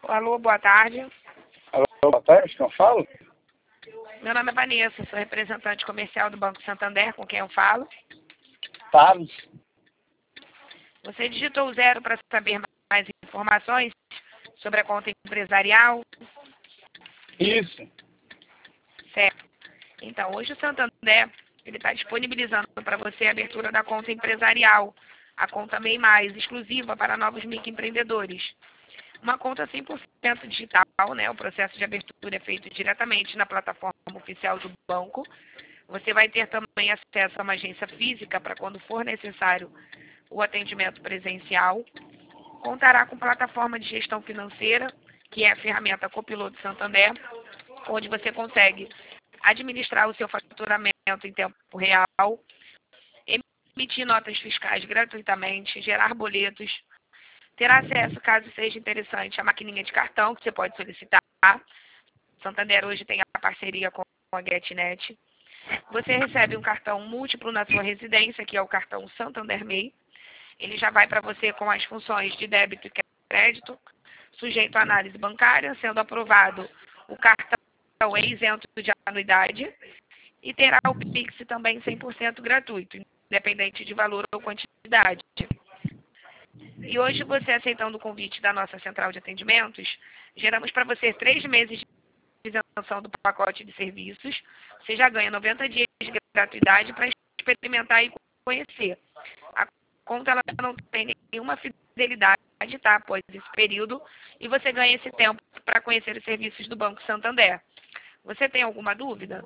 Alô, boa tarde. Alô, boa tarde, quem eu falo? Meu nome é Vanessa, sou representante comercial do Banco Santander, com quem eu falo. Carlos. Você digitou o 0 para saber mais informações sobre a conta empresarial? Isso. Certo. Então, hoje o Santander está disponibilizando para você a abertura da conta empresarial, a conta MEI+, exclusiva para novos microempreendedores. Uma conta 100% digital, né? O processo de abertura é feito diretamente na plataforma oficial do banco. Você vai ter também acesso a uma agência física para quando for necessário o atendimento presencial. Contará com plataforma de gestão financeira, que é a ferramenta Copiloto Santander, onde você consegue administrar o seu faturamento em tempo real, emitir notas fiscais gratuitamente, gerar boletos, ter acesso, caso seja interessante, à maquininha de cartão, que você pode solicitar. Santander hoje tem a parceria com a GetNet. Você recebe um cartão múltiplo na sua residência, que é o cartão Santander MEI. Ele já vai para você com as funções de débito e crédito, sujeito à análise bancária, sendo aprovado o cartão é isento de anuidade e terá o Pix também 100% gratuito, independente de valor ou quantidade. E hoje, você aceitando o convite da nossa central de atendimentos, geramos para você 3 meses de isenção do pacote de serviços. Você já ganha 90 dias de gratuidade para experimentar e conhecer. A conta ela não tem nenhuma fidelidade, tá, após esse período, e você ganha esse tempo para conhecer os serviços do Banco Santander. Você tem alguma dúvida?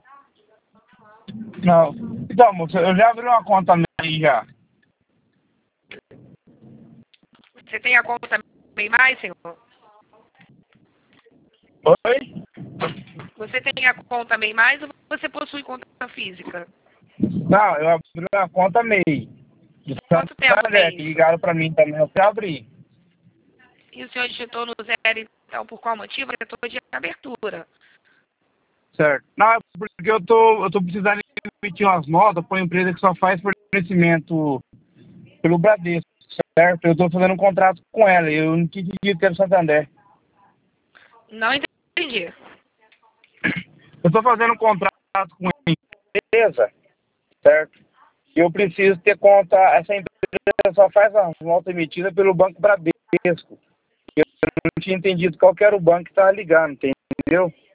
Não. Então, moça, eu já abri uma conta MEI já. Você tem a conta MEI+, senhor? Oi? Você tem a conta MEI+, ou você possui conta física? Não, eu abri uma conta MEI. De Quanto tempo Santander, tem que isso? ligaram pra mim também, eu abri. E o senhor digitou no 0, então, por qual motivo? Digitou de abertura. Certo. Não, é porque eu tô precisando emitir umas notas para uma empresa que só faz fornecimento pelo Bradesco, certo? Eu tô fazendo um contrato com ela e eu não tinha entendido que era Santander. Não entendi. Eu tô fazendo um contrato com a empresa, certo? E eu preciso ter conta, essa empresa só faz a nota emitida pelo Banco Bradesco. Eu não tinha entendido qual que era o banco que estava ligando, entendeu?